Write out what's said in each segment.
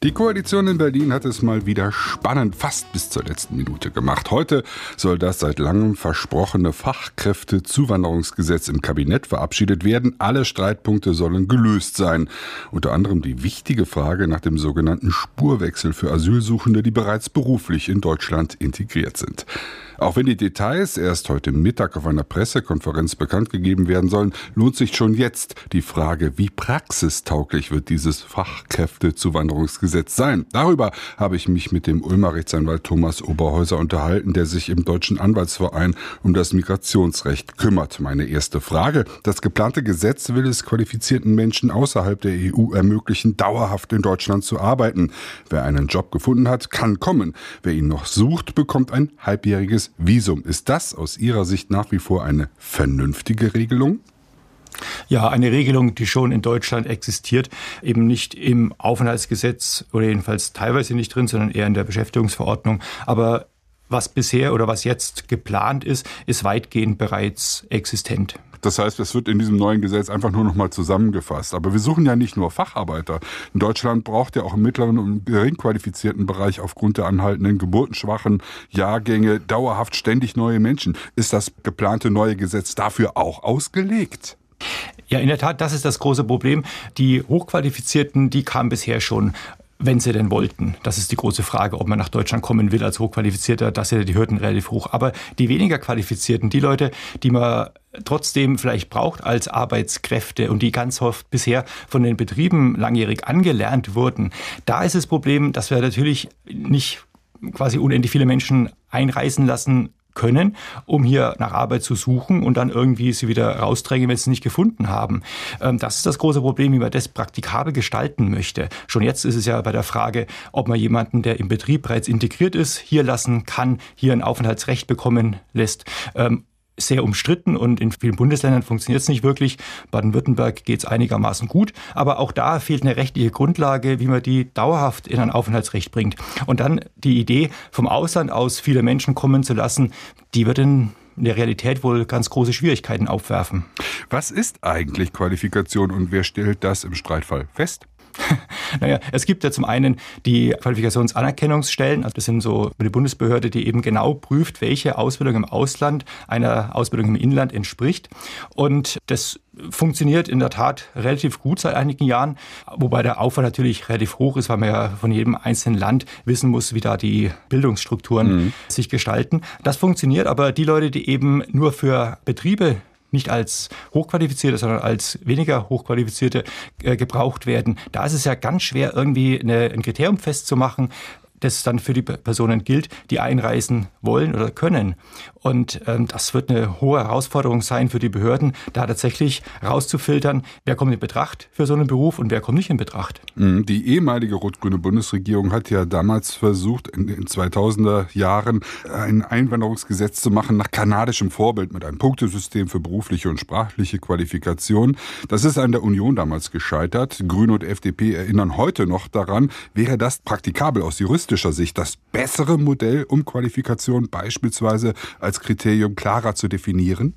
Die Koalition in Berlin hat es mal wieder spannend fast bis zur letzten Minute gemacht. Heute soll das seit langem versprochene Fachkräftezuwanderungsgesetz im Kabinett verabschiedet werden. Alle Streitpunkte sollen gelöst sein. Unter anderem die wichtige Frage nach dem sogenannten Spurwechsel für Asylsuchende, die bereits beruflich in Deutschland integriert sind. Auch wenn die Details erst heute Mittag auf einer Pressekonferenz bekannt gegeben werden sollen, lohnt sich schon jetzt die Frage, wie praxistauglich wird dieses Fachkräftezuwanderungsgesetz sein. Darüber habe ich mich mit dem Ulmer Rechtsanwalt Thomas Oberhäuser unterhalten, der sich im Deutschen Anwaltsverein um das Migrationsrecht kümmert. Meine erste Frage: Das geplante Gesetz will es qualifizierten Menschen außerhalb der EU ermöglichen, dauerhaft in Deutschland zu arbeiten. Wer einen Job gefunden hat, kann kommen. Wer ihn noch sucht, bekommt ein halbjähriges Visum. Ist das aus Ihrer Sicht nach wie vor eine vernünftige Regelung? Ja, eine Regelung, die schon in Deutschland existiert, eben nicht im Aufenthaltsgesetz oder jedenfalls teilweise nicht drin, sondern eher in der Beschäftigungsverordnung. Aber was bisher oder was jetzt geplant ist, ist weitgehend bereits existent. Das heißt, es wird in diesem neuen Gesetz einfach nur noch mal zusammengefasst. Aber wir suchen ja nicht nur Facharbeiter. In Deutschland braucht ja auch im mittleren und gering qualifizierten Bereich aufgrund der anhaltenden geburtenschwachen Jahrgänge dauerhaft ständig neue Menschen. Ist das geplante neue Gesetz dafür auch ausgelegt? Ja, in der Tat, das ist das große Problem. Die Hochqualifizierten, die kamen bisher schon, wenn sie denn wollten. Das ist die große Frage, ob man nach Deutschland kommen will als Hochqualifizierter. Da sind ja die Hürden relativ hoch. Aber die weniger Qualifizierten, die Leute, die man trotzdem vielleicht braucht als Arbeitskräfte und die ganz oft bisher von den Betrieben langjährig angelernt wurden, da ist das Problem, dass wir natürlich nicht quasi unendlich viele Menschen einreisen lassen können, um hier nach Arbeit zu suchen und dann irgendwie sie wieder rausdrängen, wenn sie es nicht gefunden haben. Das ist das große Problem, wie man das praktikabel gestalten möchte. Schon jetzt ist es ja bei der Frage, ob man jemanden, der im Betrieb bereits integriert ist, hier lassen kann, hier ein Aufenthaltsrecht bekommen lässt, sehr umstritten und in vielen Bundesländern funktioniert es nicht wirklich. Baden-Württemberg geht es einigermaßen gut, aber auch da fehlt eine rechtliche Grundlage, wie man die dauerhaft in ein Aufenthaltsrecht bringt. Und dann die Idee, vom Ausland aus viele Menschen kommen zu lassen, die wird in der Realität wohl ganz große Schwierigkeiten aufwerfen. Was ist eigentlich Qualifikation und wer stellt das im Streitfall fest? Naja, es gibt ja zum einen die Qualifikationsanerkennungsstellen, also das sind so eine Bundesbehörde, die eben genau prüft, welche Ausbildung im Ausland einer Ausbildung im Inland entspricht. Und das funktioniert in der Tat relativ gut seit einigen Jahren, wobei der Aufwand natürlich relativ hoch ist, weil man ja von jedem einzelnen Land wissen muss, wie da die Bildungsstrukturen sich gestalten. Das funktioniert, aber die Leute, die eben nur für Betriebe nicht als Hochqualifizierte, sondern als weniger Hochqualifizierte gebraucht werden. Da ist es ja ganz schwer, irgendwie ein Kriterium festzumachen, das dann für die Personen gilt, die einreisen wollen oder können. Und das wird eine hohe Herausforderung sein für die Behörden, da tatsächlich rauszufiltern, wer kommt in Betracht für so einen Beruf und wer kommt nicht in Betracht. Die ehemalige rot-grüne Bundesregierung hat ja damals versucht, in den 2000er Jahren ein Einwanderungsgesetz zu machen nach kanadischem Vorbild mit einem Punktesystem für berufliche und sprachliche Qualifikation. Das ist an der Union damals gescheitert. Grüne und FDP erinnern heute noch daran. Wäre das praktikabel aus juristischer Sicht das bessere Modell, um Qualifikation beispielsweise als Kriterium klarer zu definieren?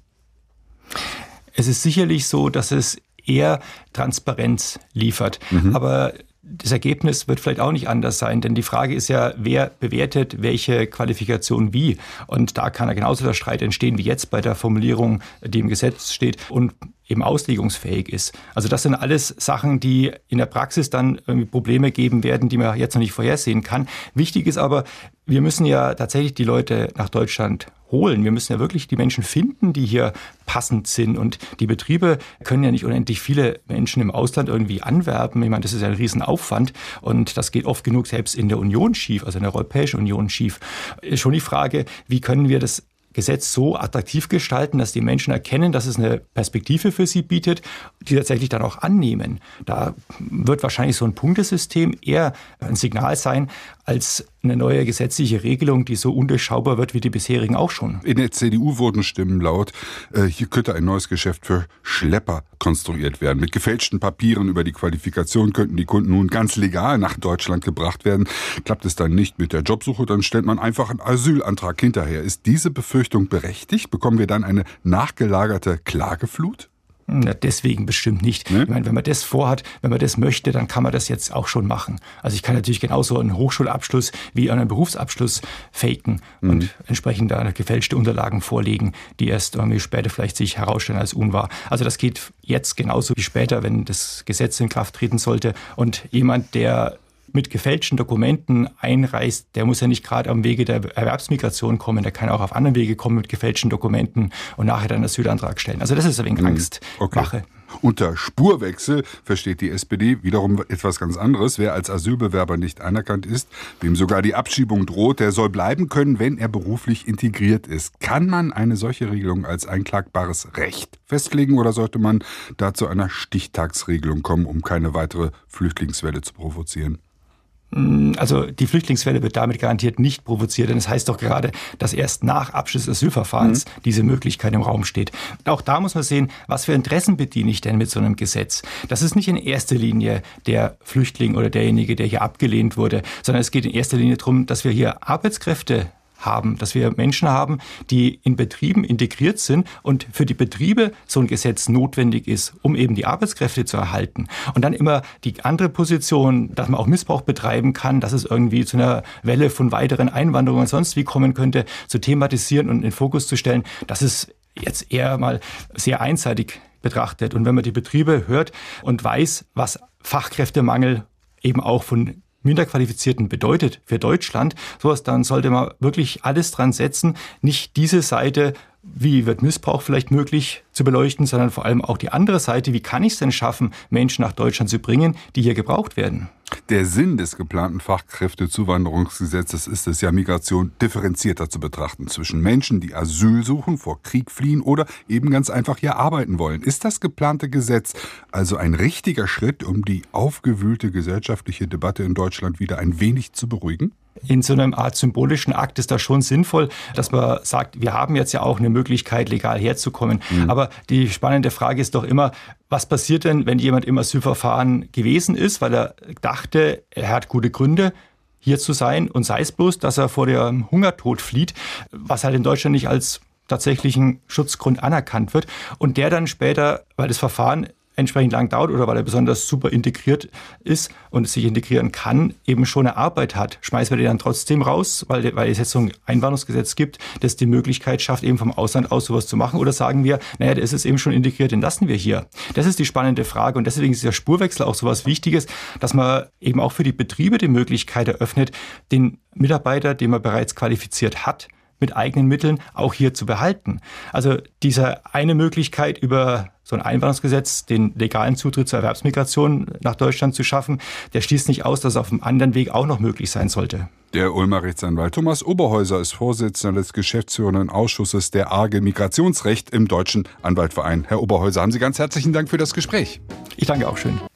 Es ist sicherlich so, dass es eher Transparenz liefert. Aber das Ergebnis wird vielleicht auch nicht anders sein, denn die Frage ist ja, wer bewertet welche Qualifikation wie. Und da kann ja genauso der Streit entstehen wie jetzt bei der Formulierung, die im Gesetz steht und eben auslegungsfähig ist. Also das sind alles Sachen, die in der Praxis dann irgendwie Probleme geben werden, die man jetzt noch nicht vorhersehen kann. Wichtig ist aber, wir müssen ja tatsächlich die Leute nach Deutschland holen. Wir müssen ja wirklich die Menschen finden, die hier passend sind. Und die Betriebe können ja nicht unendlich viele Menschen im Ausland irgendwie anwerben. Ich meine, das ist ja ein Riesenaufwand. Und das geht oft genug selbst in der Union schief, also in der Europäischen Union schief. Ist schon die Frage, wie können wir das Gesetz so attraktiv gestalten, dass die Menschen erkennen, dass es eine Perspektive für sie bietet, die tatsächlich dann auch annehmen. Da wird wahrscheinlich so ein Punktesystem eher ein Signal sein, als eine neue gesetzliche Regelung, die so undurchschaubar wird wie die bisherigen auch schon. In der CDU wurden Stimmen laut, hier könnte ein neues Geschäft für Schlepper konstruiert werden. Mit gefälschten Papieren über die Qualifikation könnten die Kunden nun ganz legal nach Deutschland gebracht werden. Klappt es dann nicht mit der Jobsuche, dann stellt man einfach einen Asylantrag hinterher. Ist diese Befürchtung berechtigt? Bekommen wir dann eine nachgelagerte Klageflut? Na, deswegen bestimmt nicht. Ich meine, wenn man das vorhat, wenn man das möchte, dann kann man das jetzt auch schon machen. Also ich kann natürlich genauso einen Hochschulabschluss wie einen Berufsabschluss faken und entsprechend da gefälschte Unterlagen vorlegen, die erst irgendwie später vielleicht sich herausstellen als unwahr. Also das geht jetzt genauso wie später, wenn das Gesetz in Kraft treten sollte. Und jemand, der mit gefälschten Dokumenten einreist, der muss ja nicht gerade am Wege der Erwerbsmigration kommen, der kann auch auf anderen Wege kommen mit gefälschten Dokumenten und nachher dann einen Asylantrag stellen. Also das ist ein wenig Angstmache. Okay. Unter Spurwechsel versteht die SPD wiederum etwas ganz anderes. Wer als Asylbewerber nicht anerkannt ist, wem sogar die Abschiebung droht, der soll bleiben können, wenn er beruflich integriert ist. Kann man eine solche Regelung als einklagbares Recht festlegen oder sollte man da zu einer Stichtagsregelung kommen, um keine weitere Flüchtlingswelle zu provozieren? Also die Flüchtlingswelle wird damit garantiert nicht provoziert, denn es heißt doch gerade, dass erst nach Abschluss des Asylverfahrens diese Möglichkeit im Raum steht. Auch da muss man sehen, was für Interessen bediene ich denn mit so einem Gesetz? Das ist nicht in erster Linie der Flüchtling oder derjenige, der hier abgelehnt wurde, sondern es geht in erster Linie darum, dass wir hier Arbeitskräfte haben, dass wir Menschen haben, die in Betrieben integriert sind und für die Betriebe so ein Gesetz notwendig ist, um eben die Arbeitskräfte zu erhalten. Und dann immer die andere Position, dass man auch Missbrauch betreiben kann, dass es irgendwie zu einer Welle von weiteren Einwanderungen und sonst wie kommen könnte, zu thematisieren und in den Fokus zu stellen, das ist jetzt eher mal sehr einseitig betrachtet. Und wenn man die Betriebe hört und weiß, was Fachkräftemangel eben auch von Minderqualifizierten bedeutet für Deutschland, sowas, dann sollte man wirklich alles dran setzen, nicht diese Seite, wie wird Missbrauch vielleicht möglich, zu beleuchten, sondern vor allem auch die andere Seite, wie kann ich es denn schaffen, Menschen nach Deutschland zu bringen, die hier gebraucht werden. Der Sinn des geplanten Fachkräftezuwanderungsgesetzes ist es ja, Migration differenzierter zu betrachten zwischen Menschen, die Asyl suchen, vor Krieg fliehen oder eben ganz einfach hier arbeiten wollen. Ist das geplante Gesetz also ein richtiger Schritt, um die aufgewühlte gesellschaftliche Debatte in Deutschland wieder ein wenig zu beruhigen? In so einer Art symbolischen Akt ist das schon sinnvoll, dass man sagt, wir haben jetzt ja auch eine Möglichkeit, legal herzukommen. Aber die spannende Frage ist doch immer, was passiert denn, wenn jemand im Asylverfahren gewesen ist, weil er dachte, er hat gute Gründe, hier zu sein und sei es bloß, dass er vor dem Hungertod flieht, was halt in Deutschland nicht als tatsächlichen Schutzgrund anerkannt wird und der dann später, weil das Verfahren entsprechend lang dauert oder weil er besonders super integriert ist und sich integrieren kann, eben schon eine Arbeit hat. Schmeißen wir den dann trotzdem raus, weil es jetzt so ein Einwanderungsgesetz gibt, das die Möglichkeit schafft, eben vom Ausland aus sowas zu machen? Oder sagen wir, naja, der ist jetzt eben schon integriert, den lassen wir hier? Das ist die spannende Frage und deswegen ist der Spurwechsel auch sowas Wichtiges, dass man eben auch für die Betriebe die Möglichkeit eröffnet, den Mitarbeiter, den man bereits qualifiziert hat, mit eigenen Mitteln auch hier zu behalten. Also diese eine Möglichkeit über so ein Einwanderungsgesetz, den legalen Zutritt zur Erwerbsmigration nach Deutschland zu schaffen, der schließt nicht aus, dass es auf einem anderen Weg auch noch möglich sein sollte. Der Ulmer Rechtsanwalt Thomas Oberhäuser ist Vorsitzender des geschäftsführenden Ausschusses der AG Migrationsrecht im Deutschen Anwaltverein. Herr Oberhäuser, haben Sie ganz herzlichen Dank für das Gespräch. Ich danke auch schön.